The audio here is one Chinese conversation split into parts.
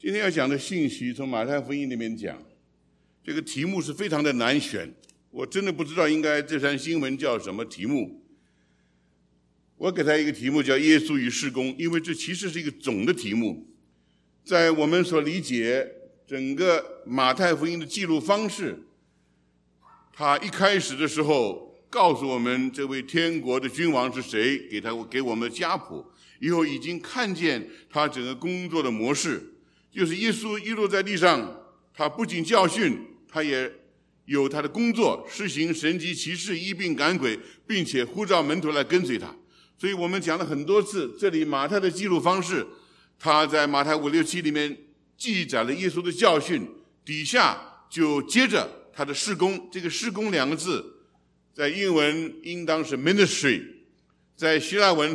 今天要讲的信息从马太福音里面讲，这个题目是非常的难选，我真的不知道应该这段新闻叫什么题目。我给他一个题目叫耶稣与事工，因为这其实是一个总的题目。在我们所理解整个马太福音的记录方式，他一开始的时候告诉我们这位天国的君王是谁，给我们的家谱，以后已经看见他整个工作的模式，就是耶稣一路在地上，他不仅教训，他也有他的工作，施行神迹奇事，医病赶鬼，并且呼召门徒来跟随他。所以我们讲了很多次，这里马太的记录方式，他在马太5、6、7里面记载了耶稣的教训，底下就接着他的事工。这个事工两个字在英文应当是 ministry， 在希腊文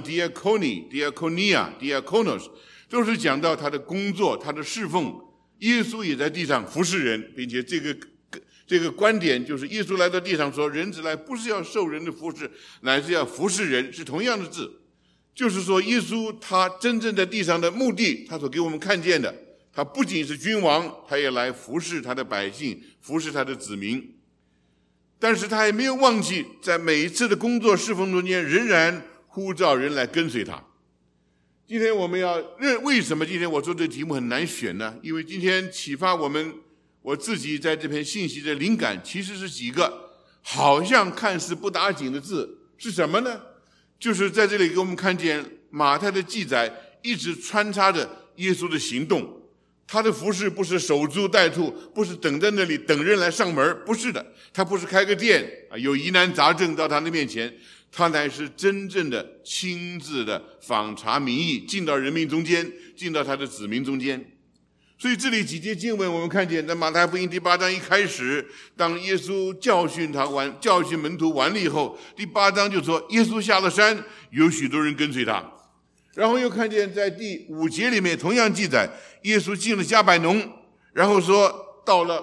diakonia、diakonos 都是讲到他的工作，他的侍奉。耶稣也在地上服侍人，并且这个观点就是耶稣来到地上说，人子来不是要受人的服侍，乃是要服侍人，是同样的字。就是说耶稣他真正在地上的目的，他所给我们看见的，他不仅是君王，他也来服侍他的百姓，服侍他的子民。但是他也没有忘记在每一次的工作侍奉中间仍然呼召人来跟随他。今天我们为什么今天我说这题目很难选呢？因为今天启发我自己在这篇信息的灵感其实是几个好像看似不打紧的字，是什么呢？就是在这里给我们看见马太的记载一直穿插着耶稣的行动。他的服事不是守株待兔，不是等在那里等人来上门，不是的，他不是开个店有疑难杂症到他的面前，他乃是真正的亲自的访查民意，进到人民中间，进到他的子民中间。所以这里几节经文我们看见，在马太福音第8章一开始，当耶稣教训门徒完了以后，第8章就说耶稣下了山，有许多人跟随他。然后又看见在第5节里面同样记载耶稣进了迦百农，然后说到了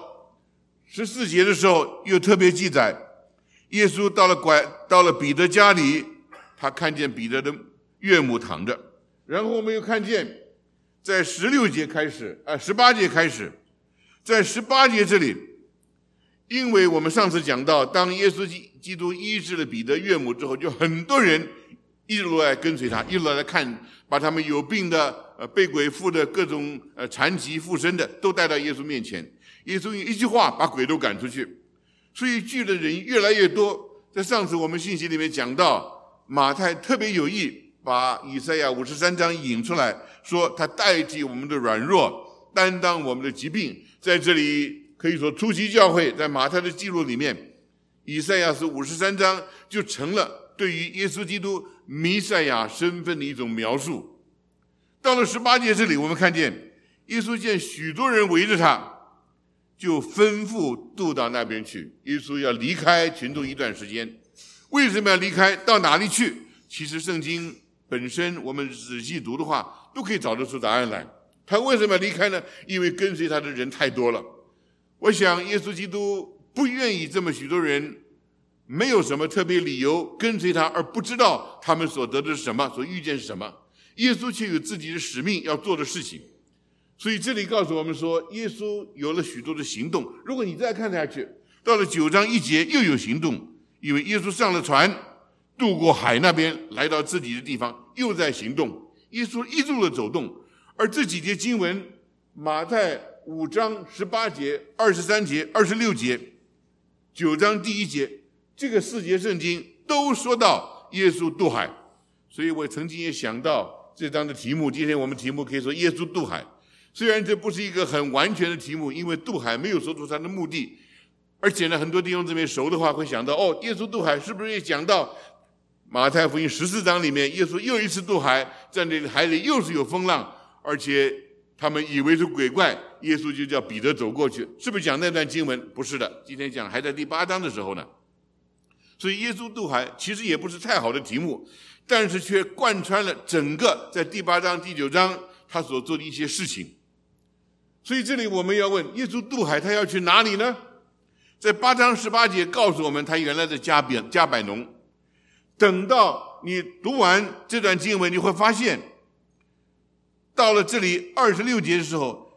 14节的时候又特别记载耶稣到了彼得家里，他看见彼得的岳母躺着。然后我们又看见在18节开始，在18节这里，因为我们上次讲到当耶稣基督医治了彼得岳母之后，就很多人一路来跟随他，一路来看，把他们有病的、被鬼附的、各种残疾附身的都带到耶稣面前。耶稣用一句话把鬼都赶出去，所以聚的人越来越多。在上次我们信息里面讲到，马太特别有意把以赛亚53章引出来，说他代替我们的软弱，担当我们的疾病。在这里可以说初期教会在马太的记录里面，以赛亚53章就成了对于耶稣基督弥赛亚身份的一种描述。到了18节这里，我们看见耶稣见许多人围着他，就吩咐渡到那边去。耶稣要离开群众一段时间。为什么要离开？到哪里去？其实圣经本身我们仔细读的话都可以找得出答案来。他为什么要离开呢？因为跟随他的人太多了。我想耶稣基督不愿意这么许多人没有什么特别理由跟随他，而不知道他们所得的是什么，所遇见是什么。耶稣却有自己的使命要做的事情。所以这里告诉我们说，耶稣有了许多的行动。如果你再看下去，到了9章1节又有行动，因为耶稣上了船，渡过海那边，来到自己的地方，又在行动。耶稣一路的走动。而这几节经文，马太5章18节、23节、26节、9章第1节，这个4节圣经都说到耶稣渡海。所以我曾经也想到这章的题目，今天我们题目可以说耶稣渡海。虽然这不是一个很完全的题目，因为渡海没有说出他的目的，而且呢，很多弟兄姊妹熟的话会想到，耶稣渡海是不是也讲到马太福音14章里面，耶稣又一次渡海，在那个海里又是有风浪，而且他们以为是鬼怪，耶稣就叫彼得走过去，是不是讲那段经文？不是的，今天讲还在第8章的时候呢。所以耶稣渡海其实也不是太好的题目，但是却贯穿了整个在第8章、第9章他所做的一些事情。所以这里我们要问，耶稣渡海他要去哪里呢？在8章18节告诉我们，他原来在迦百农。等到你读完这段经文，你会发现到了这里26节的时候，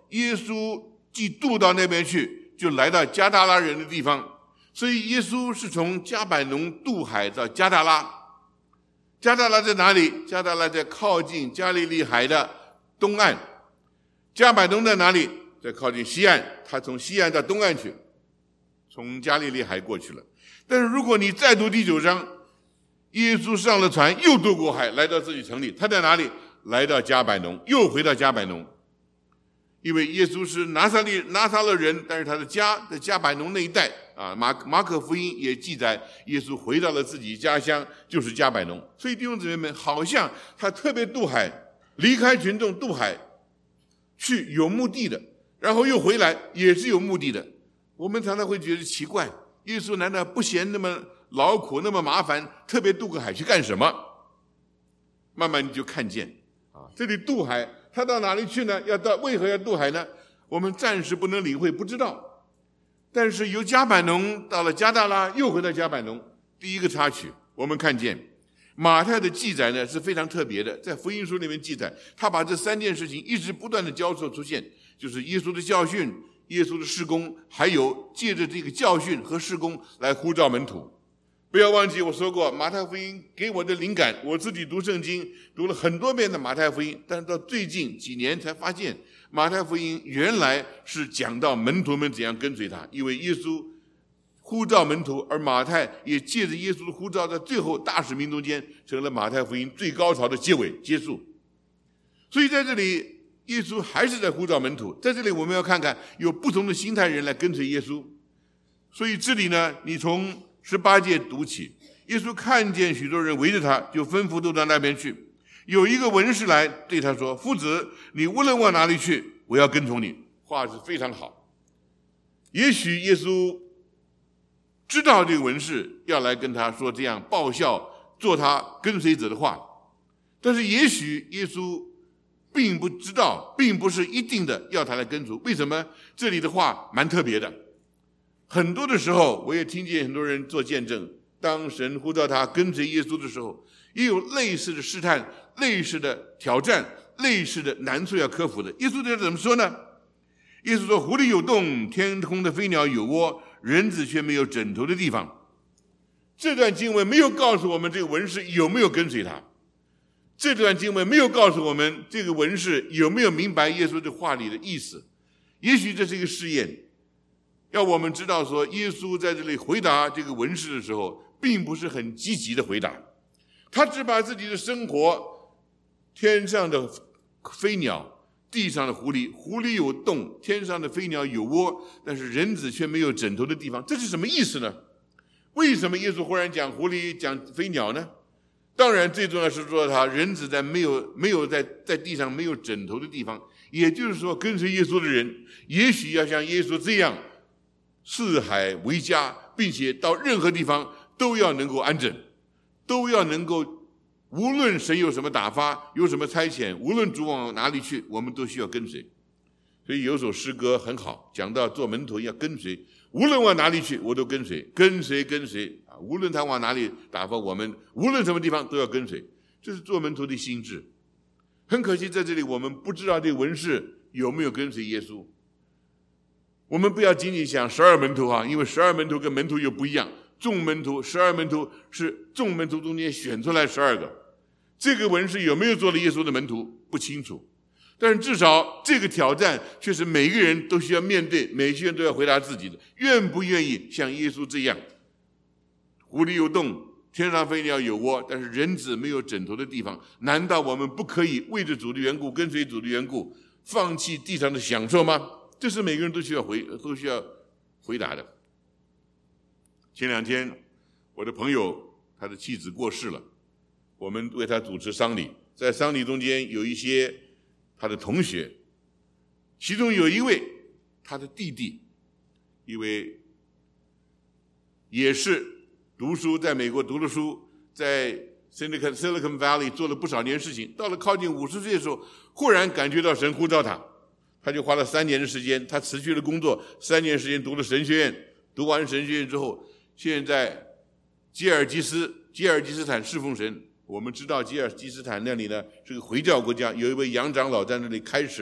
耶稣既渡到那边去，就来到加大拉人的地方。所以耶稣是从加百农渡海到加大拉。加大拉在哪里？加大拉在靠近加利利海的东岸。加百农在哪里？在靠近西岸。他从西岸到东岸去，从加利利海过去了。但是如果你再读第9章，耶稣上了船，又渡过海，来到自己城里。他在哪里？来到加百农，又回到加百农。因为耶稣是拿撒勒人，但是他的家在加百农那一带啊。马可福音也记载，耶稣回到了自己家乡，就是加百农。所以弟兄姊妹们，好像他特别渡海，离开群众渡海去有目的的，然后又回来也是有目的的。我们常常会觉得奇怪，耶稣难道不嫌那么劳苦那么麻烦，特别渡个海去干什么？慢慢你就看见啊，这里渡海他到哪里去呢？为何要渡海呢？我们暂时不能理会，不知道。但是由加百农到了加大拉，又回到加百农。第一个插曲，我们看见马太的记载呢是非常特别的，在福音书里面记载，他把这3件事情一直不断的交错出现，就是耶稣的教训、耶稣的事工，还有借着这个教训和事工来呼召门徒。不要忘记我说过，马太福音给我的灵感，我自己读圣经读了很多遍的马太福音，但是到最近几年才发现，马太福音原来是讲到门徒们怎样跟随他。因为耶稣呼召门徒，而马太也借着耶稣的呼召，在最后大使命中间成了马太福音最高潮的结束。所以在这里耶稣还是在呼召门徒。在这里我们要看看有不同的心态人来跟随耶稣。所以这里呢，你从18节读起，耶稣看见许多人围着他，就吩咐都到那边去。有一个文士来对他说：“夫子，你无论往哪里去，我要跟从你。”话是非常好。也许耶稣知道这个文士要来跟他说这样报效做他跟随者的话，但是也许耶稣并不知道，并不是一定的要他来跟从。为什么？这里的话蛮特别的。很多的时候，我也听见很多人做见证，当神呼召他跟随耶稣的时候，也有类似的试探、类似的挑战、类似的难处要克服的。耶稣对他怎么说呢？耶稣说：“狐狸有洞，天空的飞鸟有窝，人子却没有枕头的地方。”这段经文没有告诉我们这个文士有没有跟随他，这段经文没有告诉我们这个文士有没有明白耶稣这话里的意思。也许这是一个试验，要我们知道说，耶稣在这里回答这个文士的时候，并不是很积极的回答，他只把自己的生活，天上的飞鸟，地上的狐狸，狐狸有洞，天上的飞鸟有窝，但是人子却没有枕头的地方，这是什么意思呢？为什么耶稣忽然讲狐狸讲飞鸟呢？当然最重要是说他人子在没有在地上没有枕头的地方，也就是说跟随耶稣的人也许要像耶稣这样四海为家，并且到任何地方都要能够安枕，都要能够无论神有什么打发，有什么差遣，无论主往哪里去，我们都需要跟随。所以有首诗歌很好，讲到做门徒要跟随，无论往哪里去我都跟随，跟随啊！无论他往哪里打发我们，无论什么地方都要跟随，这是做门徒的心志。很可惜在这里我们不知道这个文士有没有跟随耶稣。我们不要仅仅想12门徒啊，因为12门徒跟门徒又不一样。众门徒12门徒是众门徒中间选出来12个，这个文士有没有做了耶稣的门徒不清楚，但是至少这个挑战却是每个人都需要面对，每个人都要回答自己的，愿不愿意像耶稣这样，狐狸有洞，天上飞鸟有窝，但是人子没有枕头的地方。难道我们不可以为着主的缘故，跟随主的缘故，放弃地上的享受吗？这是每个人都需要回答的。前2天我的朋友他的妻子过世了，我们为他主持丧礼，在丧礼中间有一些他的同学，其中有一位他的弟弟，因为也是读书，在美国读了书，在 Silicon Valley 做了不少年事情，到了靠近50岁的时候，忽然感觉到神呼召他就花了3年的时间，他辞去了工作，3年时间读了神学院，读完神学院之后，现在吉尔吉斯坦侍奉神。我们知道吉尔吉斯坦那里呢是个回教国家，有一位杨长老在那里开始了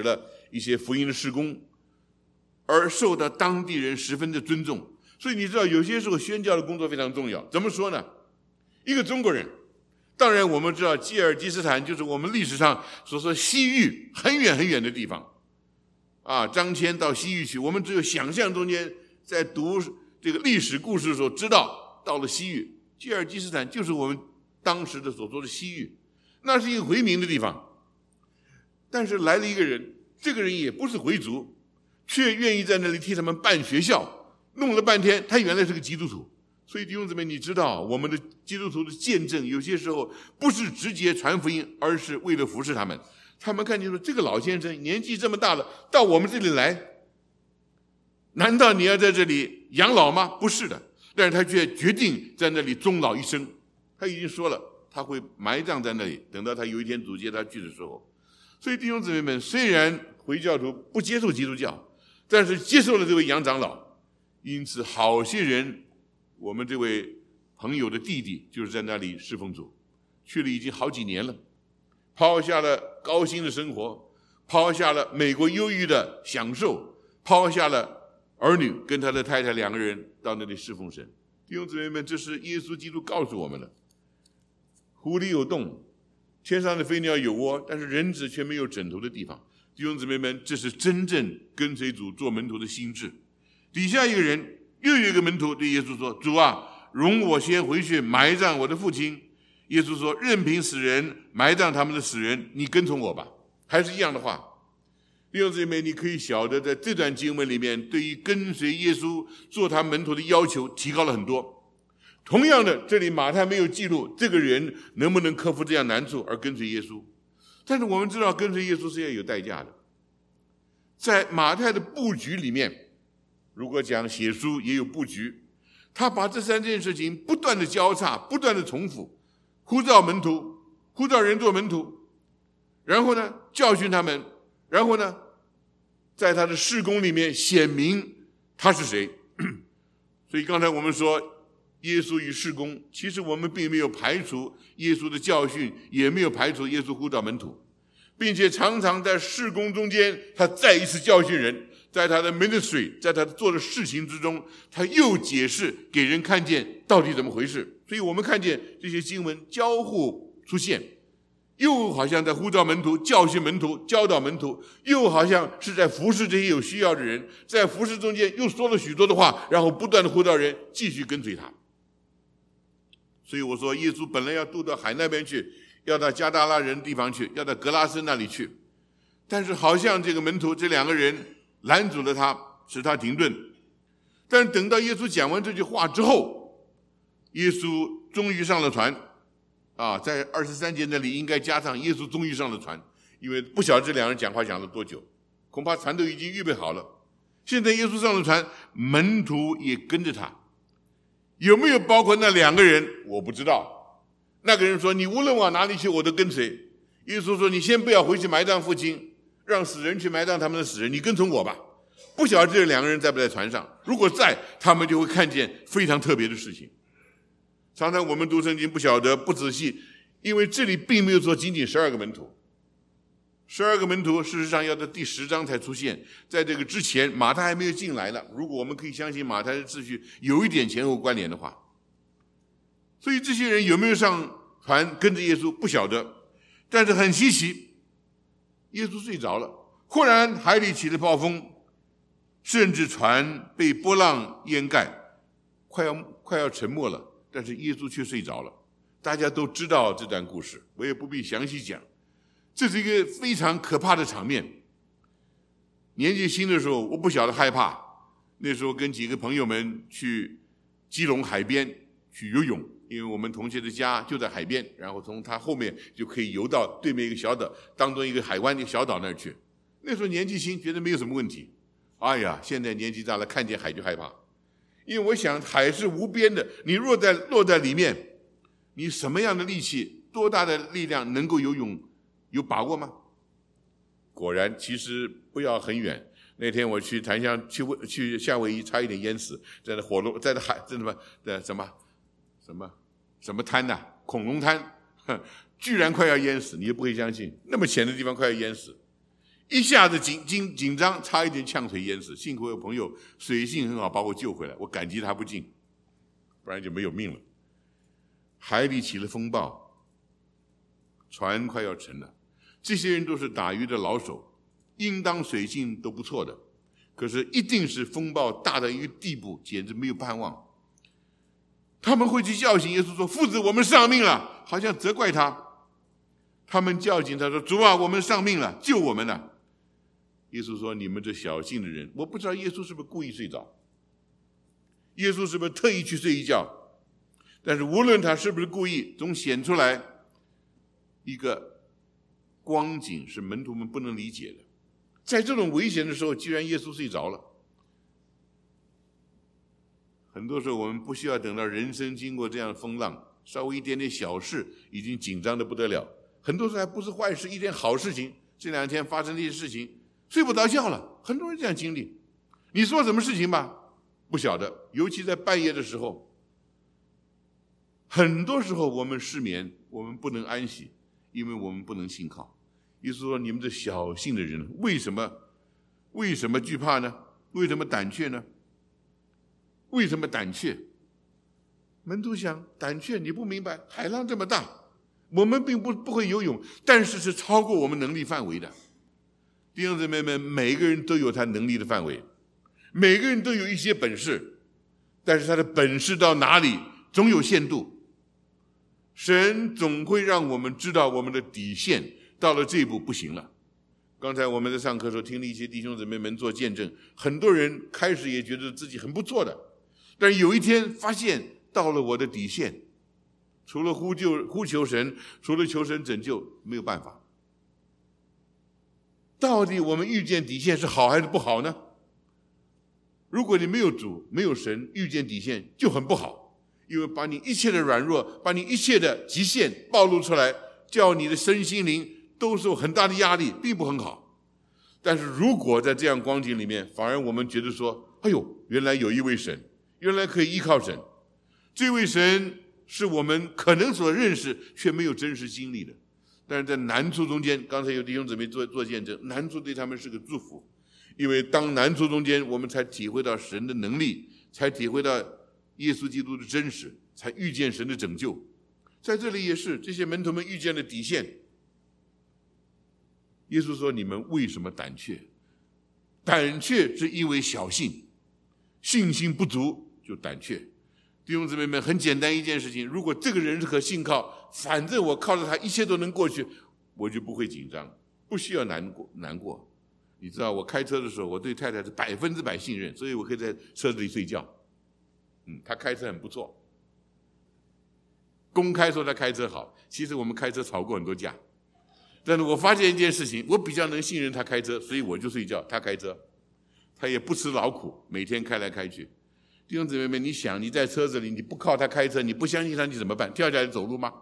一些福音的事工，而受到当地人十分的尊重。所以你知道，有些时候宣教的工作非常重要。怎么说呢？一个中国人，当然我们知道吉尔吉斯坦就是我们历史上所说西域很远很远的地方啊。张骞到西域去，我们只有想象中间在读这个历史故事的时候知道，到了西域，吉尔吉斯坦就是我们当时的所说的西域，那是一个回民的地方。但是来了一个人，这个人也不是回族，却愿意在那里替他们办学校。弄了半天，他原来是个基督徒。所以弟兄姊妹，你知道我们的基督徒的见证，有些时候不是直接传福音，而是为了服侍他们。他们看见说，这个老先生年纪这么大了，到我们这里来，难道你要在这里养老吗？不是的。但是他却决定在那里终老一生。他已经说了，他会埋葬在那里，等到他有一天主接他去的时候。所以弟兄姊妹们，虽然回教徒不接受基督教，但是接受了这位杨长老。因此好些人，我们这位朋友的弟弟就是在那里侍奉主，去了已经好几年了，抛下了高薪的生活，抛下了美国优裕的享受，抛下了儿女，跟他的太太两个人到那里侍奉神。弟兄姊妹们，这是耶稣基督告诉我们的。湖里有洞，天上的飞鸟有窝，但是人子却没有枕头的地方。弟兄姊妹们，这是真正跟随主做门徒的心志。底下一个人又有一个门徒对耶稣说，主啊，容我先回去埋葬我的父亲。耶稣说，任凭死人埋葬他们的死人，你跟从我吧。还是一样的话。弟兄姊妹，你可以晓得在这段经文里面，对于跟随耶稣做他门徒的要求提高了很多。同样的，这里马太没有记录这个人能不能克服这样难处而跟随耶稣。但是我们知道跟随耶稣是要有代价的。在马太的布局里面，如果讲写书也有布局，他把这三件事情不断的交叉，不断的重复，呼召门徒，呼召人做门徒，然后呢教训他们，然后呢在他的事工里面显明他是谁。所以刚才我们说耶稣与事工，其实我们并没有排除耶稣的教训，也没有排除耶稣呼召门徒，并且常常在事工中间他再一次教训人，在他的 ministry， 在他做的事情之中，他又解释给人看见到底怎么回事。所以我们看见这些经文交互出现，又好像在呼召门徒，教训门徒，教导门徒，又好像是在服侍这些有需要的人，在服侍中间又说了许多的话，然后不断的呼召人继续跟随他。所以我说，耶稣本来要渡到海那边去，要到加大拉人地方去，要到格拉森那里去，但是好像这个门徒这两个人拦阻了他，使他停顿。但是等到耶稣讲完这句话之后，耶稣终于上了船啊，在23节那里应该加上耶稣终于上了船，因为不晓得这两人讲话讲了多久，恐怕船都已经预备好了。现在耶稣上了船，门徒也跟着他，有没有包括那两个人我不知道。那个人说，你无论往哪里去我都跟随。耶稣说，你先不要回去埋葬父亲，让死人去埋葬他们的死人，你跟从我吧。不晓得这两个人在不在船上，如果在，他们就会看见非常特别的事情。常常我们读圣经不晓得，不仔细，因为这里并没有说仅仅12个门徒，12个门徒事实上要到第10章才出现，在这个之前马太还没有进来了。如果我们可以相信马太的秩序有一点前后关联的话，所以这些人有没有上船跟着耶稣不晓得。但是很稀奇，耶稣睡着了，忽然海里起了暴风，甚至船被波浪淹盖，快要沉没了，但是耶稣却睡着了。大家都知道这段故事，我也不必详细讲。这是一个非常可怕的场面。年纪轻的时候我不晓得害怕，那时候跟几个朋友们去基隆海边去游泳，因为我们同学的家就在海边，然后从他后面就可以游到对面一个小岛，当中一个海湾一个小岛那儿去。那时候年纪轻，觉得没有什么问题。哎呀，现在年纪大了，看见海就害怕。因为我想海是无边的，你落在里面，你什么样的力气，多大的力量能够游泳，有把握吗？果然，其实不要很远。那天我去檀香去夏威夷，差一点淹死，在那火龙，在那海，在什么滩呐、恐龙滩，居然快要淹死，你也不会相信，那么浅的地方快要淹死。 一下子紧张，差一点呛水淹死。幸亏有朋友水性很好，把我救回来，我感激他不尽，不然就没有命了。海里起了风暴，船快要沉了。这些人都是打鱼的老手，应当水性都不错的，可是一定是风暴大到一个地步，简直没有盼望。他们会去叫醒耶稣说：“夫子，我们丧命了。”好像责怪他。他们叫醒他说：“主啊，我们丧命了，救我们了。”耶稣说：“你们这小信的人。”我不知道耶稣是不是故意睡着，耶稣是不是特意去睡一觉，但是无论他是不是故意，总显出来一个光景是门徒们不能理解的。在这种危险的时候，居然耶稣睡着了。很多时候我们不需要等到人生经过这样的风浪，稍微一点点小事已经紧张得不得了，很多时候还不是坏事，一点好事情。这2天发生这些事情，睡不着觉了，很多人这样经历。你说什么事情吧，不晓得，尤其在半夜的时候，很多时候我们失眠，我们不能安息，因为我们不能信靠。耶稣说：“你们这小信的人，为什么惧怕呢？为什么胆怯呢？为什么胆怯？”门徒想，胆怯，你不明白，海浪这么大，我们并不会游泳，但是是超过我们能力范围的。弟兄姊妹们，每个人都有他能力的范围，每个人都有一些本事，但是他的本事到哪里总有限度。神总会让我们知道我们的底线，到了这一步不行了。刚才我们在上课的时候听了一些弟兄姊妹们做见证，很多人开始也觉得自己很不错的，但是有一天发现到了我的底线，除了呼求神，除了求神拯救，没有办法。到底我们遇见底线是好还是不好呢？如果你没有主，没有神，遇见底线就很不好，因为把你一切的软弱，把你一切的极限暴露出来，叫你的身心灵都受很大的压力，并不很好。但是如果在这样光景里面，反而我们觉得说，哎呦，原来有一位神，原来可以依靠神，这位神是我们可能所认识却没有真实经历的。但是在难处中间，刚才有弟兄姊妹做见证，难处对他们是个祝福，因为当难处中间，我们才体会到神的能力，才体会到耶稣基督的真实，才遇见神的拯救。在这里也是，这些门徒们遇见了底线。耶稣说：“你们为什么胆怯？胆怯是因为小信，信心不足就胆怯。”弟兄姊妹们，很简单一件事情，如果这个人是可信靠，反正我靠着他一切都能过去，我就不会紧张，不需要难过。你知道我开车的时候，我对太太是100%信任，所以我可以在车子里睡觉。他开车很不错，公开说他开车好，其实我们开车吵过很多架。但是我发现一件事情，我比较能信任他开车，所以我就睡觉，他开车，他也不吃劳苦，每天开来开去。弟兄姊妹们，你想你在车子里，你不靠他开车，你不相信他，你怎么办？跳下来走路吗？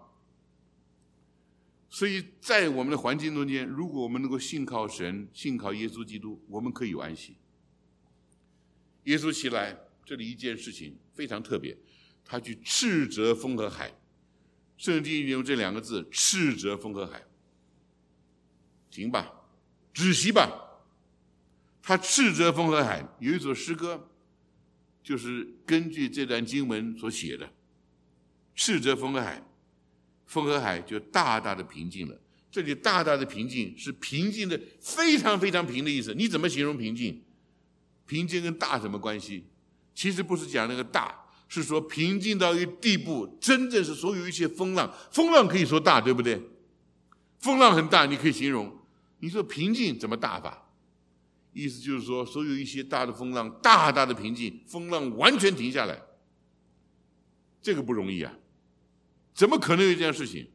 所以在我们的环境中间，如果我们能够信靠神，信靠耶稣基督，我们可以有安息。耶稣起来，这里一件事情非常特别，他去斥责风和海。圣经用这2个字，斥责风和海。行吧，止息吧。他斥责风和海，有一首诗歌就是根据这段经文所写的，斥责风和海，风和海就大大的平静了。这里大大的平静是平静的非常非常平的意思。你怎么形容平静？平静跟大什么关系？其实不是讲那个大，是说平静到一个地步，真正是所有一切风浪可以说大，对不对？风浪很大，你可以形容。你说平静怎么大法？意思就是说，所有一些大的风浪，大大的平静，风浪完全停下来，这个不容易啊！怎么可能有这样的事情？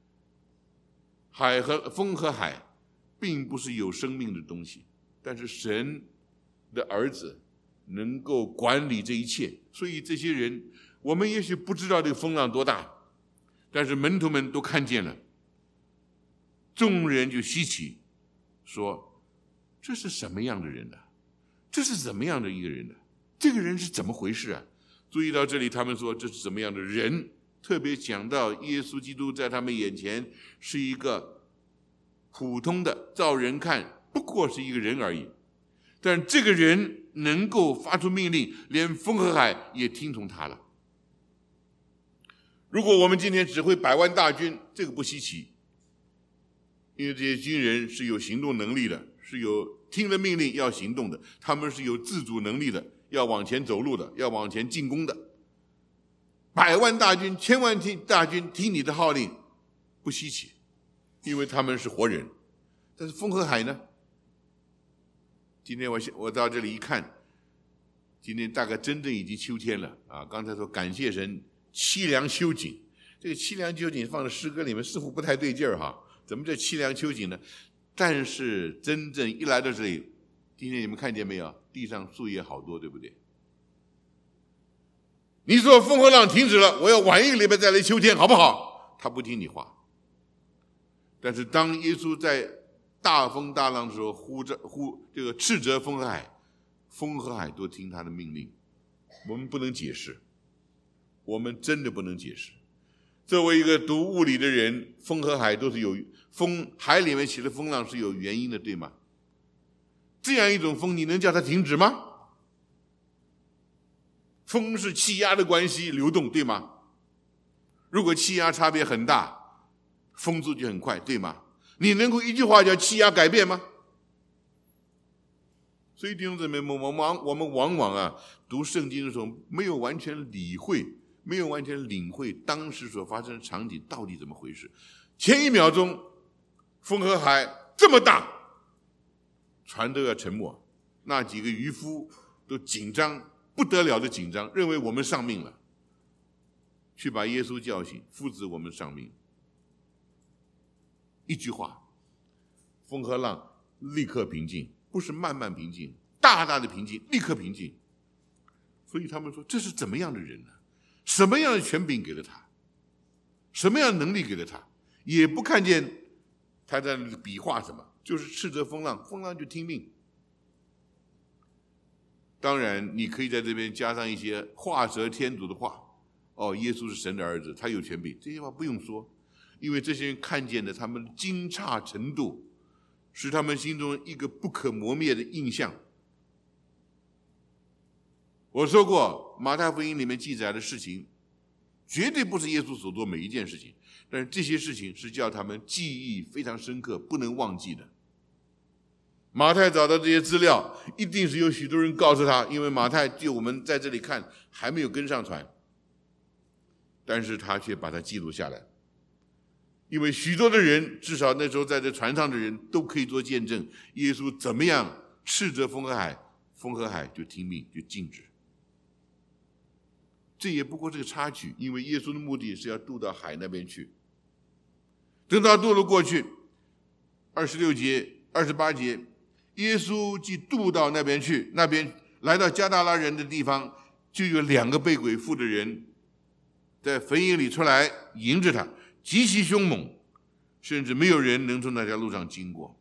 风和海并不是有生命的东西，但是神的儿子能够管理这一切。所以这些人，我们也许不知道这个风浪多大，但是门徒们都看见了，众人就稀奇，说这是什么样的人呢？这是怎么样的一个人呢？这个人是怎么回事啊？注意到这里，他们说这是怎么样的人，特别讲到耶稣基督在他们眼前是一个普通的照人看不过是一个人而已，但这个人能够发出命令，连风和海也听从他了。如果我们今天指挥100万大军，这个不稀奇，因为这些军人是有行动能力的，是有听了命令要行动的，他们是有自主能力的，要往前走路的，要往前进攻的。100万大军、1000万大军听你的号令，不稀奇，因为他们是活人。但是风和海呢？今天我到这里一看，今天大概真正已经秋天了啊！刚才说感谢神凄凉秋景，这个凄凉秋景放在诗歌里面似乎不太对劲儿哈，怎么这凄凉秋景呢？但是真正一来到这里，今天你们看见没有？地上树叶好多，对不对？你说风和浪停止了，我要晚1个礼拜再来秋天，好不好？他不听你话。但是当耶稣在大风大浪的时候这个斥责风和海，风和海都听他的命令。我们不能解释，我们真的不能解释。作为一个读物理的人，风和海都是有风，海里面起的风浪是有原因的，对吗？这样一种风，你能叫它停止吗？风是气压的关系流动，对吗？如果气压差别很大，风速就很快，对吗？你能够一句话叫气压改变吗？所以弟兄姊妹们，我们往往读圣经的时候没有完全理会，没有完全领会当时所发生的场景到底怎么回事。前1秒钟风和海这么大，船都要沉没，那几个渔夫都紧张不得了的紧张，认为我们丧命了，去把耶稣叫醒，父子我们丧命。一句话，风和浪立刻平静，不是慢慢平静，大大的平静，立刻平静。所以他们说，这是怎么样的人呢？什么样的权柄给了他？什么样的能力给了他？也不看见他在比划什么，就是斥责风浪，风浪就听命。当然你可以在这边加上一些画蛇添足的话，耶稣是神的儿子，他有权柄，这些话不用说，因为这些人看见的他们的惊诧程度，是他们心中一个不可磨灭的印象。我说过，马太福音里面记载的事情绝对不是耶稣所做每一件事情，但是这些事情是叫他们记忆非常深刻，不能忘记的。马太找到这些资料，一定是有许多人告诉他，因为马太就我们在这里看还没有跟上船，但是他却把它记录下来。因为许多的人，至少那时候在这船上的人都可以做见证，耶稣怎么样斥责风和海，风和海就听命，就静止。这也不过是个插曲，因为耶稣的目的是要渡到海那边去。等到渡了过去，26节、28节，耶稣既渡到那边去，那边来到加大拉人的地方，就有2个被鬼附的人在坟茔里出来迎着他，极其凶猛，甚至没有人能从那条路上经过。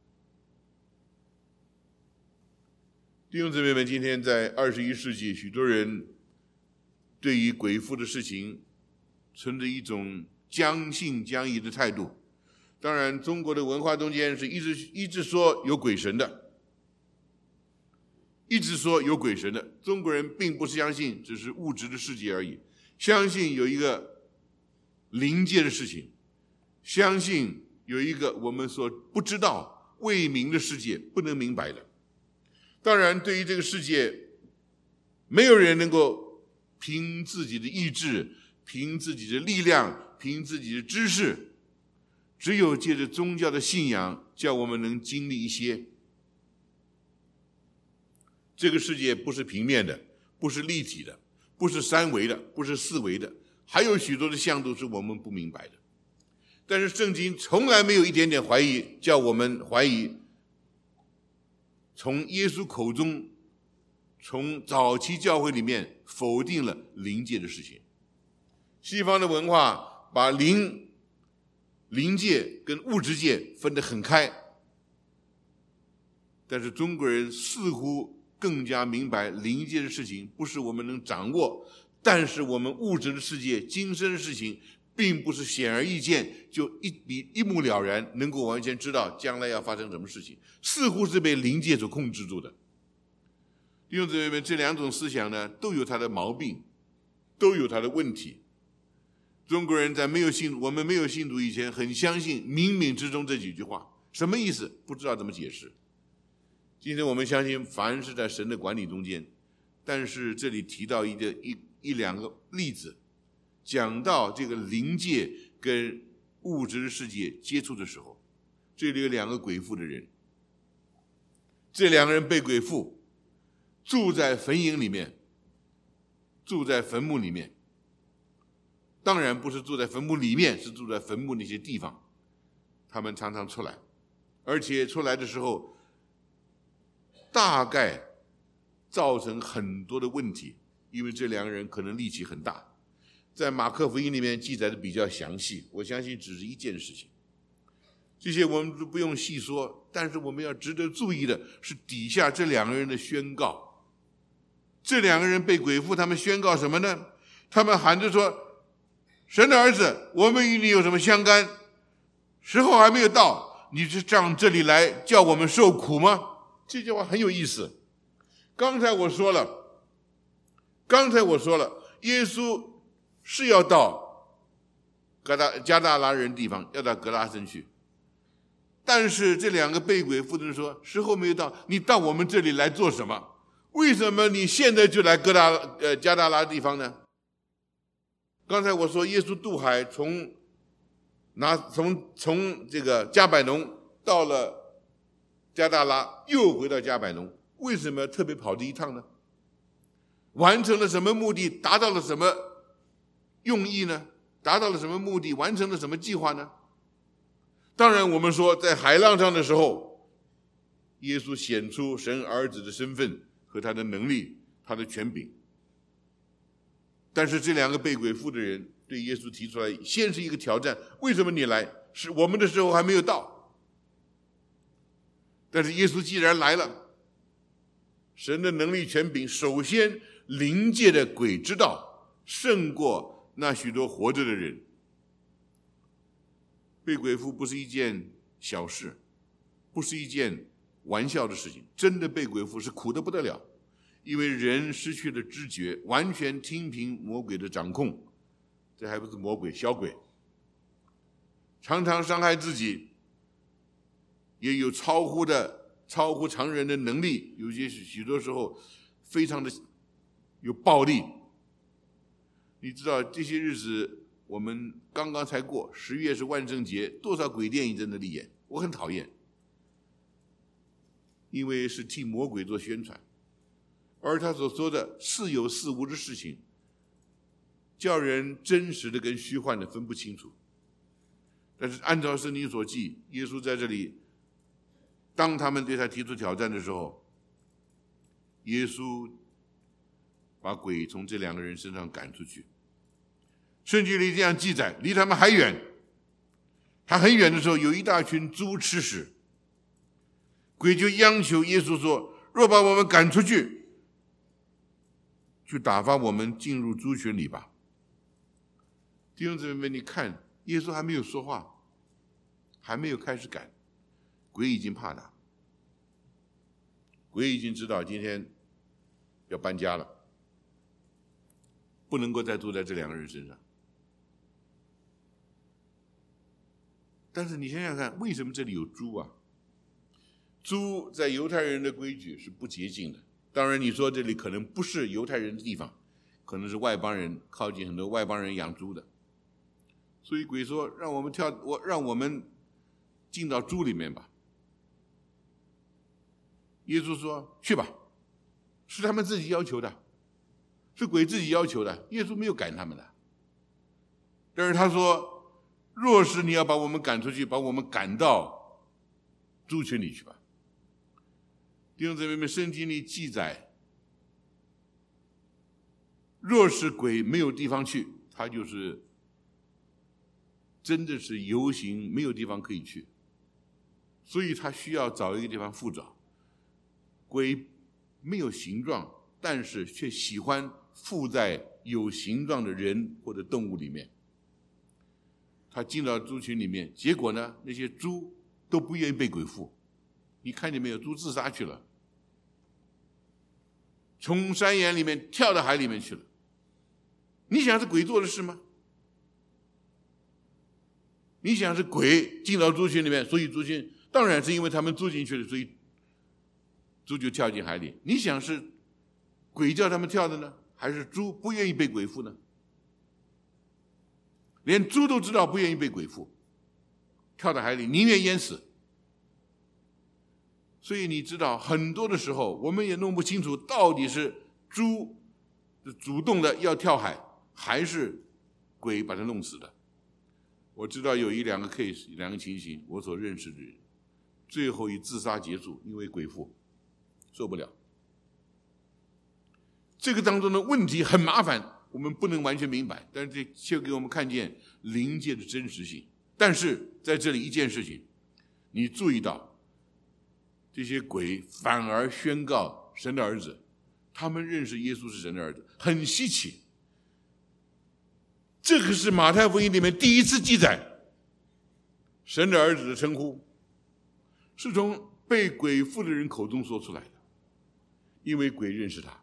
弟兄姊妹们，今天在21世纪，许多人对于鬼附的事情存着一种将信将疑的态度。当然中国的文化中间是一直说有鬼神的，一直说有鬼神的。中国人并不是相信只是物质的世界而已，相信有一个灵界的事情，相信有一个我们所不知道未明的世界，不能明白的。当然对于这个世界，没有人能够凭自己的意志，凭自己的力量，凭自己的知识，只有借着宗教的信仰，叫我们能经历一些。这个世界不是平面的，不是立体的，不是3维的，不是4维的，还有许多的向度是我们不明白的。但是圣经从来没有一点点怀疑，叫我们怀疑从耶稣口中，从早期教会里面否定了灵界的事情。西方的文化把灵界跟物质界分得很开，但是中国人似乎更加明白灵界的事情不是我们能掌握，但是我们物质的世界今生的事情并不是显而易见就一目了然，能够完全知道将来要发生什么事情，似乎是被灵界所控制住的。弟兄姊妹们，这两种思想呢，都有它的毛病，都有它的问题。中国人在我们没有信主以前，很相信冥冥之中这几句话，什么意思？不知道怎么解释。今天我们相信凡是在神的管理中间，但是这里提到一两个例子，讲到这个灵界跟物质世界接触的时候，这里有两个鬼附的人，这两个人被鬼附，住在坟茔里面，住在坟墓里面。当然不是住在坟墓里面，是住在坟墓那些地方。他们常常出来，而且出来的时候大概造成很多的问题，因为这两个人可能力气很大。在马可福音里面记载的比较详细，我相信只是一件事情，这些我们都不用细说，但是我们要值得注意的是底下这两个人的宣告。这两个人被鬼附，他们宣告什么呢？他们喊着说，神的儿子，我们与你有什么相干？时候还没有到，你是上这里来叫我们受苦吗？这句话很有意思。刚才我说了，耶稣是要到加大拉人地方，要到格拉森去。但是这两个被鬼附的人说，时候没有到，你到我们这里来做什么？为什么你现在就来加大拉地方呢？刚才我说耶稣渡海从这个加百农到了加大拉，又回到加百农，为什么特别跑这一趟呢？完成了什么目的？达到了什么用意呢？达到了什么目的？完成了什么计划呢？当然我们说在海浪上的时候，耶稣显出神儿子的身份和他的能力，他的权柄。但是这两个被鬼附的人对耶稣提出来，先是一个挑战，为什么你来？是我们的时候还没有到。但是耶稣既然来了，神的能力权柄首先灵界的鬼知道胜过那许多活着的人。被鬼附不是一件小事，不是一件玩笑的事情，真的被鬼附是苦得不得了。因为人失去了知觉，完全听凭魔鬼的掌控，这还不是魔鬼，小鬼，常常伤害自己，也有超乎常人的能力，有些许多时候非常的有暴力。你知道这些日子我们刚刚才过，10月是万圣节，多少鬼电影在那里演，我很讨厌，因为是替魔鬼做宣传。而他所说的似有似无的事情，叫人真实的跟虚幻的分不清楚。但是按照圣经所记，耶稣在这里，当他们对他提出挑战的时候，耶稣把鬼从这两个人身上赶出去。圣经里这样记载，离他们还远，他很远的时候，有一大群猪吃屎，鬼就央求耶稣说，若把我们赶出去，去打发我们进入猪群里吧。弟兄姊妹们，你看耶稣还没有说话，还没有开始赶，鬼已经怕他，鬼已经知道今天要搬家了，不能够再住在这两个人身上。但是你想想看，为什么这里有猪啊？猪在犹太人的规矩是不洁净的。当然你说这里可能不是犹太人的地方，可能是外邦人，靠近很多外邦人养猪的。所以鬼说让我们进到猪里面吧。耶稣说去吧，是他们自己要求的，是鬼自己要求的，耶稣没有赶他们的。但是他说，若是你要把我们赶出去，把我们赶到猪群里去吧。弟兄姊妹们，圣经里记载，若是鬼没有地方去，他就是真的是游行，没有地方可以去，所以他需要找一个地方附着。鬼没有形状，但是却喜欢附在有形状的人或者动物里面。 他进到猪群里面，结果呢，那些猪都不愿意被鬼附。你看见没有？猪自杀去了，从山岩里面跳到海里面去了。你想是鬼做的事吗？你想是鬼进到猪群里面，所以猪群当然是因为他们住进去了，所以猪就跳进海里。你想是鬼叫他们跳的呢，还是猪不愿意被鬼附呢？连猪都知道不愿意被鬼附，跳到海里宁愿淹死。所以你知道，很多的时候我们也弄不清楚，到底是猪主动的要跳海，还是鬼把它弄死的。我知道有两个 case， 两个情形，我所认识的人最后以自杀结束，因为鬼附受不了。这个当中的问题很麻烦，我们不能完全明白，但是这却给我们看见灵界的真实性。但是在这里一件事情，你注意到这些鬼反而宣告神的儿子，他们认识耶稣是神的儿子，很稀奇。这个是马太福音里面第一次记载神的儿子的称呼，是从被鬼附的人口中说出来的，因为鬼认识他。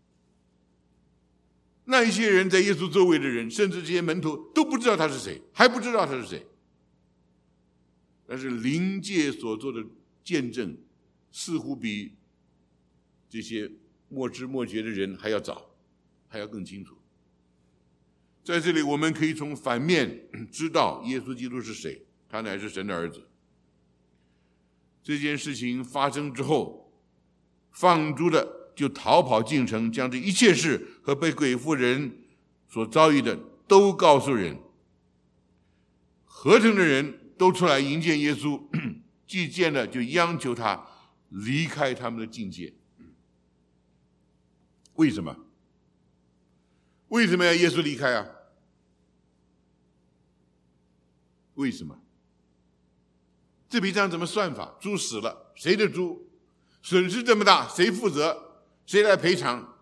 那一些人在耶稣周围的人，甚至这些门徒都不知道他是谁，还不知道他是谁。但是灵界所做的见证似乎比这些默知默觉的人还要早，还要更清楚。在这里我们可以从反面知道耶稣基督是谁，他乃是神的儿子。这件事情发生之后，放猪的就逃跑进城，将这一切事和被鬼附人所遭遇的都告诉人。合城的人都出来迎接耶稣，既见了就央求他离开他们的境界。为什么？为什么要耶稣离开啊？为什么？这笔账怎么算法？猪死了，谁的猪？损失这么大，谁负责？谁来赔偿？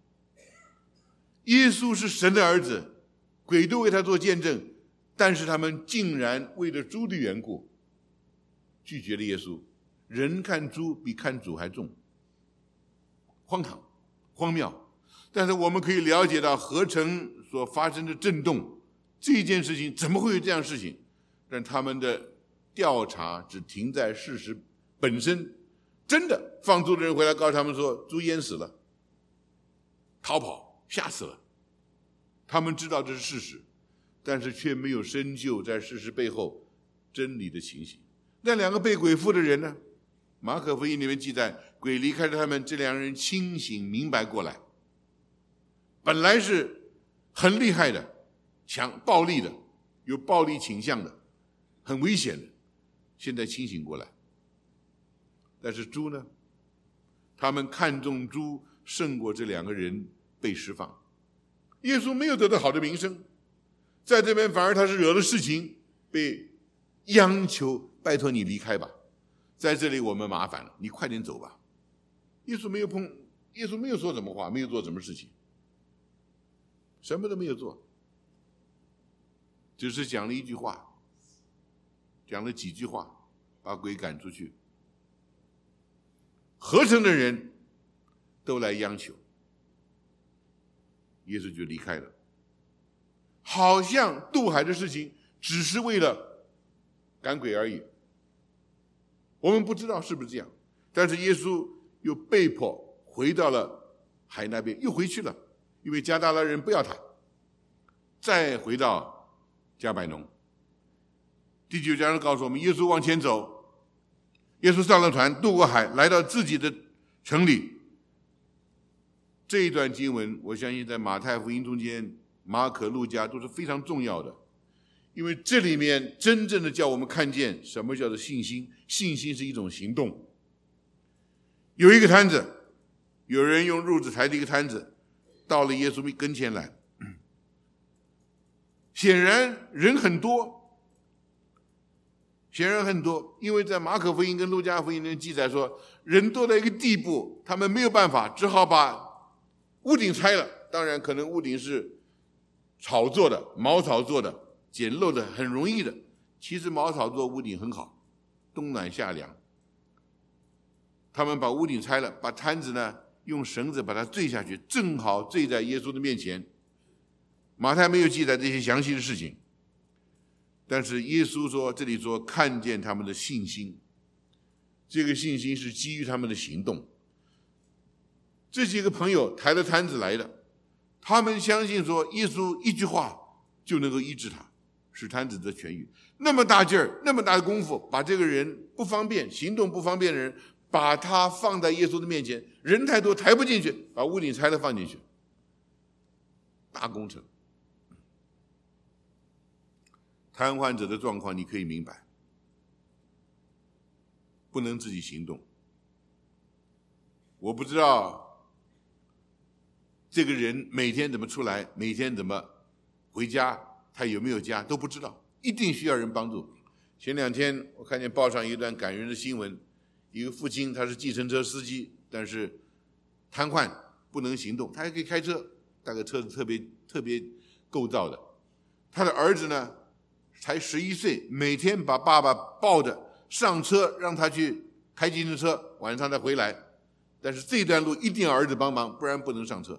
耶稣是神的儿子，鬼都为他做见证，但是他们竟然为了猪的缘故拒绝了耶稣。人看猪比看主还重，荒唐荒谬。但是我们可以了解到合城所发生的震动，这件事情怎么会有这样的事情？但他们的调查只停在事实本身。真的放猪的人回来告诉他们说，猪淹死了，逃跑，吓死了。他们知道这是事实，但是却没有深究在事实背后真理的情形。那两个被鬼附的人呢？马可福音里面记载，鬼离开了他们，这两人清醒明白过来，本来是很厉害的，暴力的，有暴力倾向的，很危险的，现在清醒过来。但是猪呢？他们看重猪胜过这两个人被释放。耶稣没有得到好的名声，在这边反而他是惹了事情，被央求拜托你离开吧。在这里我们麻烦了，你快点走吧。耶稣没有说什么话，没有做什么事情，什么都没有做，只是讲了一句话，讲了几句话，把鬼赶出去。合城的人都来央求，耶稣就离开了。好像渡海的事情只是为了赶鬼而已，我们不知道是不是这样。但是耶稣又被迫回到了海那边，又回去了，因为加大拉人不要他，再回到加百农。第9章告诉我们，耶稣往前走，耶稣上了船，渡过海，来到自己的城里。这一段经文，我相信在马太福音中间，马可、路加都是非常重要的，因为这里面真正的叫我们看见什么叫做信心。信心是一种行动。有一个摊子，有人用褥子抬着一个摊子到了耶稣跟前来，显然人很多，因为在马可福音跟路加福音里记载说，人多到一个地步，他们没有办法，只好把屋顶拆了。当然可能屋顶是草做的，茅草做的， 简陋的、很容易的。其实茅草做屋顶很好，冬暖夏凉。他们把屋顶拆了，把摊子呢用绳子把它坠下去，正好坠在耶稣的面前。马太没有记载这些详细的事情，但是耶稣说，这里说看见他们的信心，这个信心是基于他们的行动。这几个朋友抬着摊子来的，他们相信说耶稣一句话就能够医治他，使摊子得痊愈。那么大劲儿，那么大的功夫，把这个人不方便、行动不方便的人，把他放在耶稣的面前，人太多抬不进去，把屋顶拆了放进去，大工程。瘫痪者的状况你可以明白，不能自己行动。我不知道这个人每天怎么出来，每天怎么回家，他有没有家都不知道，一定需要人帮助。前2天我看见报上有一段感人的新闻，一个父亲他是计程车司机，但是瘫痪不能行动，他还可以开车，大概车子特别构造的。他的儿子呢才11岁，每天把爸爸抱着上车，让他去开计程车，晚上再回来。但是这段路一定要儿子帮忙，不然不能上车。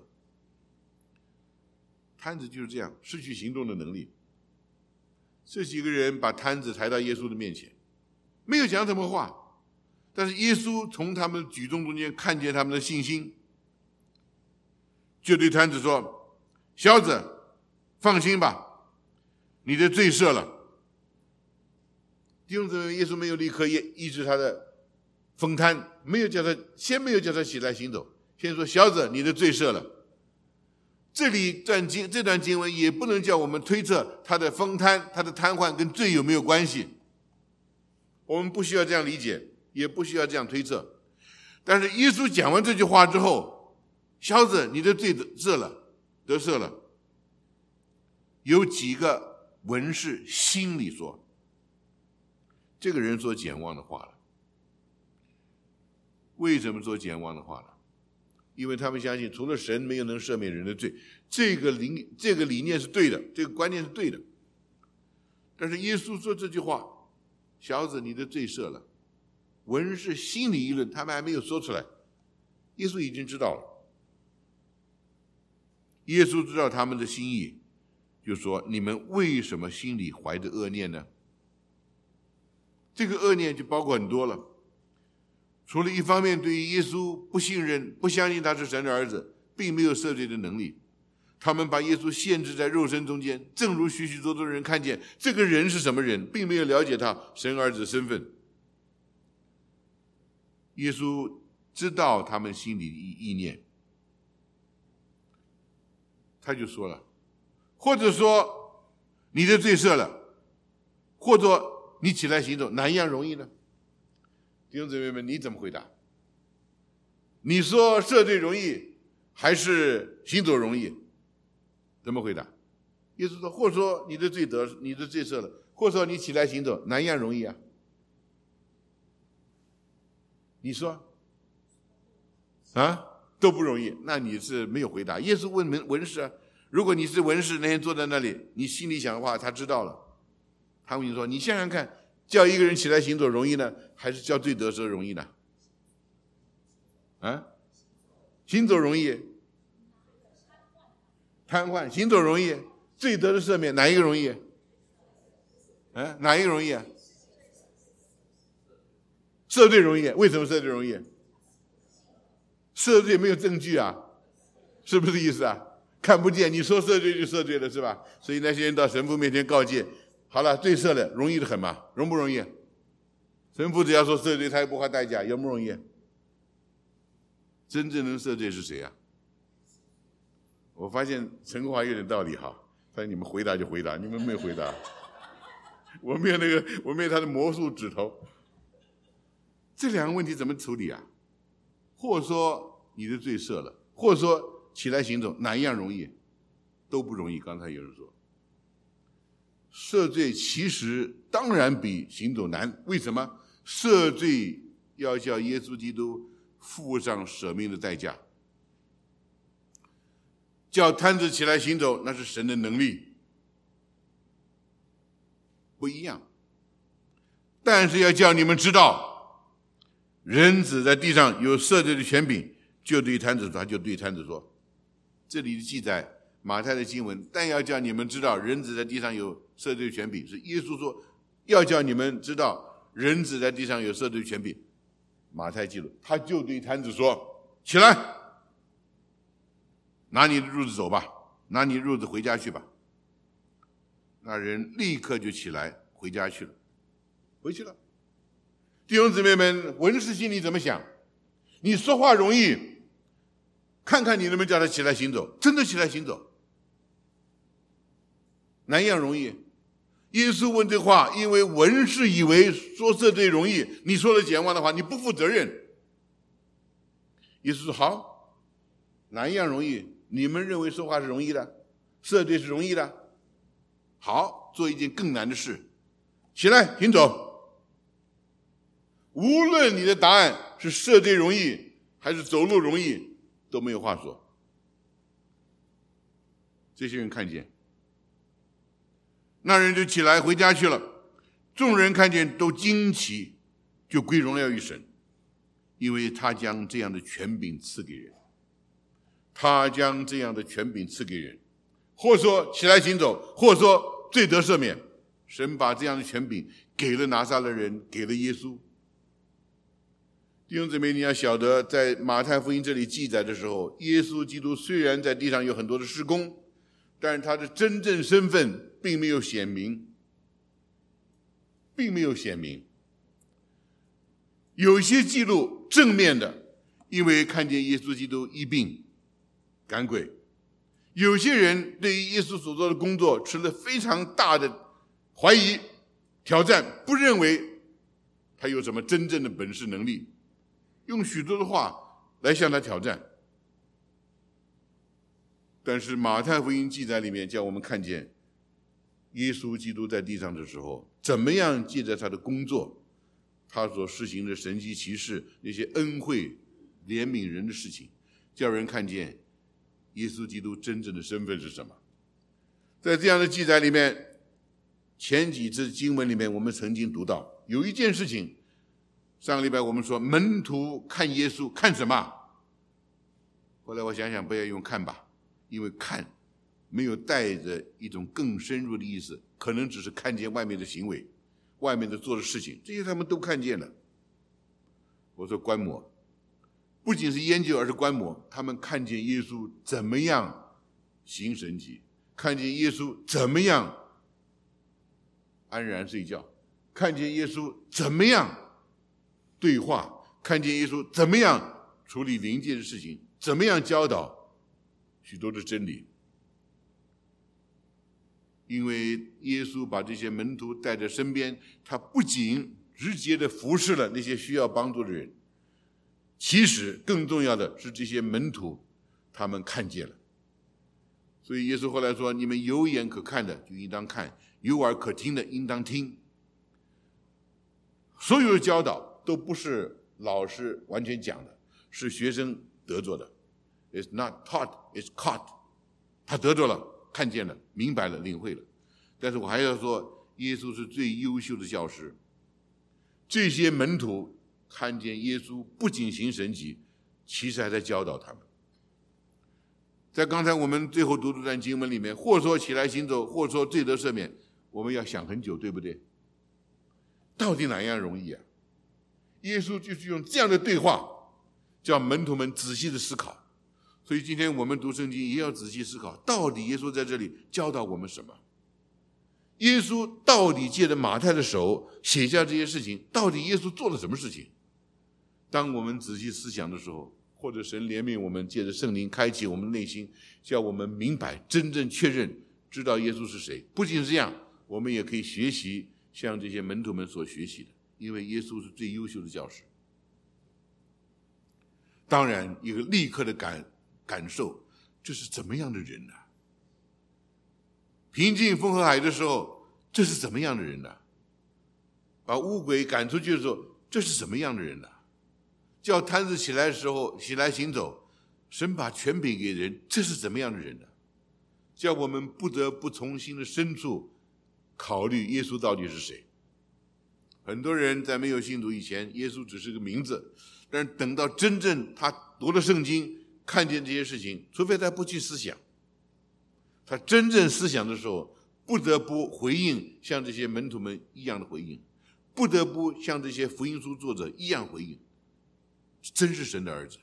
摊子就是这样，失去行动的能力。这几个人把摊子抬到耶稣的面前，没有讲什么话，但是耶稣从他们的举动中间看见他们的信心，就对摊子说：“小子，放心吧，你的罪赦了。”弟兄姊妹，耶稣没有立刻医治他的风瘫，没有叫他起来行走，先说：“小子，你的罪赦了。”这段经文也不能叫我们推测他的风瘫、他的瘫痪跟罪有没有关系，我们不需要这样理解，也不需要这样推测。但是耶稣讲完这句话之后，小子，你的罪得赦了。有几个文士心里说，这个人说简妄的话了。为什么说简妄的话了？因为他们相信除了神没有能赦免人的罪，这个理念是对的，这个观念是对的。但是耶稣说这句话，小子，你的罪赦了，文士心里议论，他们还没有说出来，耶稣已经知道了。耶稣知道他们的心意，就说：你们为什么心里怀着恶念呢？这个恶念就包括很多了。除了一方面对于耶稣不信任、不相信他是神的儿子，并没有赦罪的能力，他们把耶稣限制在肉身中间，正如许许多多人看见这个人是什么人，并没有了解他神儿子的身份。耶稣知道他们心里的意念，他就说了，或者说你的罪赦了，或者你起来行走，哪一样容易呢？弟兄姊妹们，你怎么回答？你说赦罪容易还是行走容易？怎么回答？耶稣说，或者说你的罪赦了，或者说你起来行走，哪一样容易啊？你说啊，都不容易。那你是没有回答。耶稣问文士啊，如果你是文士，那天坐在那里，你心里想的话他知道了，他问你说，你想想看，叫一个人起来行走容易呢，还是叫罪得赦容易呢？啊，行走容易，瘫痪，行走容易，罪得的赦免哪一个容易？啊，哪一个容易啊？赦罪容易，为什么赦罪容易？赦罪没有证据啊，是不是意思啊？看不见，你说赦罪就赦罪了，是吧？所以那些人到神父面前告诫，好了，罪赦了，容易得很嘛？容不容易？神父只要说赦罪，他也不花代价，容不容易？真正能赦罪是谁啊？我发现陈国华有点道理哈，但你们回答就回答，你们没有回答，我没有他的魔术指头。这两个问题怎么处理啊？或者说你的罪赦了，或者说起来行走，哪一样容易？都不容易。刚才有人说，赦罪其实当然比行走难。为什么？赦罪要叫耶稣基督付上舍命的代价，叫摊子起来行走，那是神的能力。 不一样。但是要叫你们知道，人子在地上有赦罪的权柄，就对摊子说，他就对摊子说，这里的记载马太的经文，但要叫你们知道人子在地上有赦罪的权柄，是耶稣说要叫你们知道人子在地上有赦罪的权柄。马太记录，他就对摊子说，起来，拿你的褥子走吧，拿你的褥子回家去吧。那人立刻就起来回家去了，回去了。弟兄姊妹们，文士心里怎么想？你说话容易，看看你能不能叫他起来行走，真的起来行走。难样容易。耶稣问这话，因为文士以为说赦罪容易，你说了简化的话，你不负责任。耶稣说好，哪一样容易？你们认为说话是容易的，赦罪是容易的，好，做一件更难的事，起来行走。无论你的答案是赦罪容易还是走路容易，都没有话说。这些人看见，那人就起来回家去了。众人看见都惊奇，就归荣耀于神，因为他将这样的权柄赐给人。他将这样的权柄赐给人，或说起来行走，或说罪得赦免。神把这样的权柄给了拿撒勒人，给了耶稣。弟兄姊妹，你要晓得，在马太福音这里记载的时候，耶稣基督虽然在地上有很多的事工，但是他的真正身份并没有显明，并没有显明。有些记录正面的，因为看见耶稣基督医病赶鬼；有些人对于耶稣所做的工作持了非常大的怀疑、挑战，不认为他有什么真正的本事能力，用许多的话来向他挑战。但是马太福音记载里面叫我们看见耶稣基督在地上的时候，怎么样借着他的工作，他所施行的神迹奇事，那些恩惠怜悯人的事情，叫人看见耶稣基督真正的身份是什么。在这样的记载里面，前几次经文里面我们曾经读到有一件事情，上个礼拜我们说门徒看耶稣，看什么？后来我想想，不要用看吧，因为看没有带着一种更深入的意思，可能只是看见外面的行为，外面的做的事情，这些他们都看见了。我说观摩，不仅是研究，而是观摩。他们看见耶稣怎么样行神迹，看见耶稣怎么样安然睡觉，看见耶稣怎么样对话，看见耶稣怎么样处理灵界的事情，怎么样教导许多的真理。因为耶稣把这些门徒带在身边，他不仅直接的服侍了那些需要帮助的人，其实更重要的是这些门徒他们看见了。所以耶稣后来说，你们有眼可看的就应当看，有耳可听的应当听。所有的教导都不是老师完全讲的，是学生得着的。 It's not taught, it's caught。 他得着了，看见了，明白了，领会了。但是我还要说，耶稣是最优秀的教师。这些门徒看见耶稣不仅行神迹，其实还在教导他们。在刚才我们最后读这段经文里面，或说起来行走，或说罪得赦免，我们要想很久，对不对？到底哪样容易啊？耶稣就是用这样的对话，叫门徒们仔细的思考。所以今天我们读圣经也要仔细思考，到底耶稣在这里教导我们什么？耶稣到底借着马太的手写下这些事情，到底耶稣做了什么事情？当我们仔细思想的时候，或者神怜悯我们，借着圣灵开启我们内心，叫我们明白，真正确认，知道耶稣是谁。不仅是这样，我们也可以学习像这些门徒们所学习的，因为耶稣是最优秀的教师。当然一个立刻的感受，这是怎么样的人呢？平静风和海的时候，这是怎么样的人呢？把污鬼赶出去的时候，这是怎么样的人呢？叫摊子起来的时候，起来行走，神把权柄给人，这是怎么样的人呢？叫我们不得不从心的深处考虑耶稣到底是谁。很多人在没有信主以前，耶稣只是个名字，但是等到真正他读了圣经，看见这些事情，除非他不去思想，他真正思想的时候，不得不回应像这些门徒们一样的回应，不得不像这些福音书作者一样回应，真是神的儿子，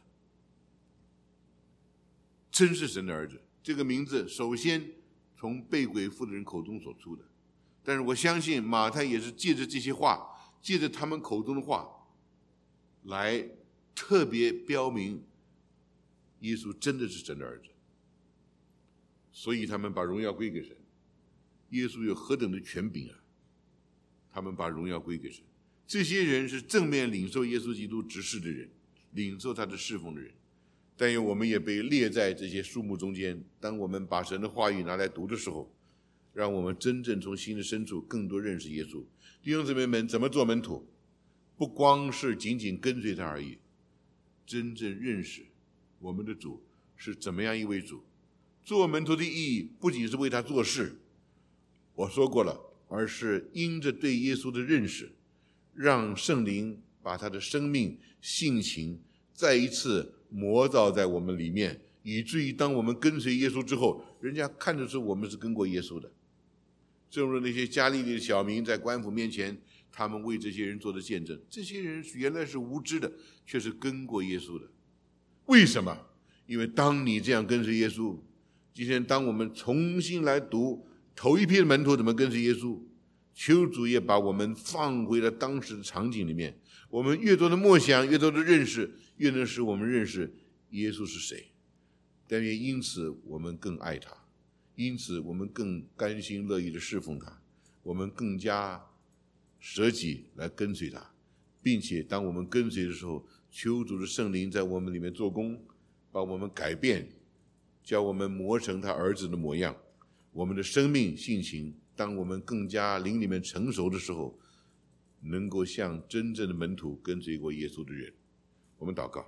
真是神的儿子。这个名字首先从被鬼附的人口中所出的，但是我相信马太也是借着这些话，借着他们口中的话来特别标明耶稣真的是神的儿子，所以他们把荣耀归给神。耶稣有何等的权柄啊，他们把荣耀归给神。这些人是正面领受耶稣基督指示的人，领受他的侍奉的人，但愿我们也被列在这些数目中间。当我们把神的话语拿来读的时候，让我们真正从心的深处更多认识耶稣。弟兄姊妹们，怎么做门徒？不光是仅仅跟随他而已，真正认识我们的主是怎么样一位主。做门徒的意义不仅是为他做事，我说过了，而是因着对耶稣的认识，让圣灵把他的生命性情再一次磨造在我们里面，以至于当我们跟随耶稣之后，人家看得出我们是跟过耶稣的。正如那些加利利的小民在官府面前，他们为这些人做的见证，这些人原来是无知的，却是跟过耶稣的。为什么？因为当你这样跟随耶稣，今天当我们重新来读头一批的门徒怎么跟随耶稣，求主也把我们放回了当时的场景里面，我们越多的默想，越多的认识，越能使我们认识耶稣是谁。但愿因此我们更爱他，因此我们更甘心乐意的侍奉他，我们更加舍己来跟随他，并且当我们跟随的时候，求主的圣灵在我们里面做工，把我们改变，叫我们磨成他儿子的模样。我们的生命性情，当我们更加灵里面成熟的时候，能够像真正的门徒跟随过耶稣的人。我们祷告。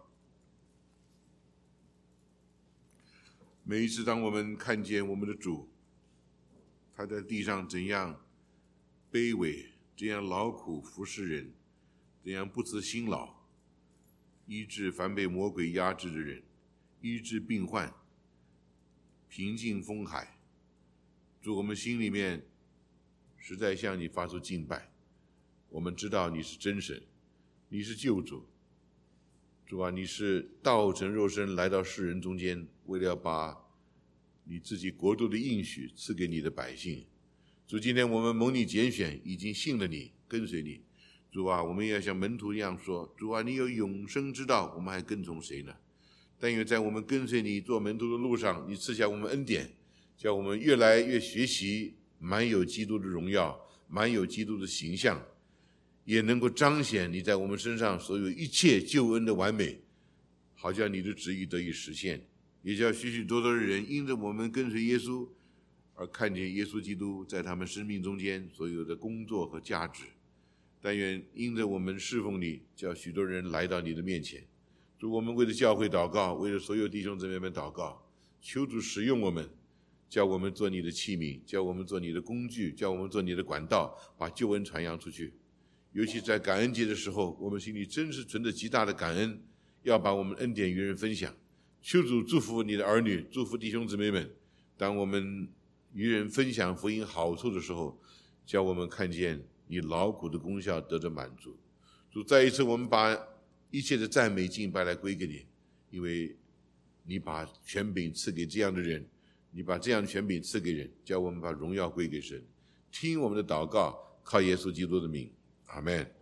每一次当我们看见我们的主，他在地上怎样卑微，怎样劳苦服侍人，怎样不辞辛劳，医治凡被魔鬼压制的人，医治病患，平静风海，主，我们心里面实在向你发出敬拜。我们知道你是真神，你是救主。主啊，你是道成肉身来到世人中间，为了把你自己国度的应许赐给你的百姓。主，今天我们蒙你拣选，已经信了你，跟随你。主啊，我们也要像门徒一样说，主啊，你有永生之道，我们还跟从谁呢？但愿在我们跟随你做门徒的路上，你赐下我们恩典，叫我们越来越学习满有基督的荣耀，满有基督的形象，也能够彰显你在我们身上所有一切救恩的完美，好叫你的旨意得以实现，也叫许许多多的人因着我们跟随耶稣而看见耶稣基督在他们生命中间所有的工作和价值。但愿因着我们侍奉你，叫许多人来到你的面前。主，我们为了教会祷告，为了所有弟兄姊妹们祷告，求主使用我们，叫我们做你的器皿，叫我们做你的工具，叫我们做你的管道，把救恩传扬出去。尤其在感恩节的时候，我们心里真是存着极大的感恩，要把我们恩典与人分享。求主祝福你的儿女，祝福弟兄姊妹们。当我们与人分享福音好处的时候，叫我们看见你劳苦的功效得着满足。主，再一次我们把一切的赞美敬拜来归给你，因为你把权柄赐给这样的人，你把这样的权柄赐给人，叫我们把荣耀归给神。听我们的祷告，靠耶稣基督的名，阿们。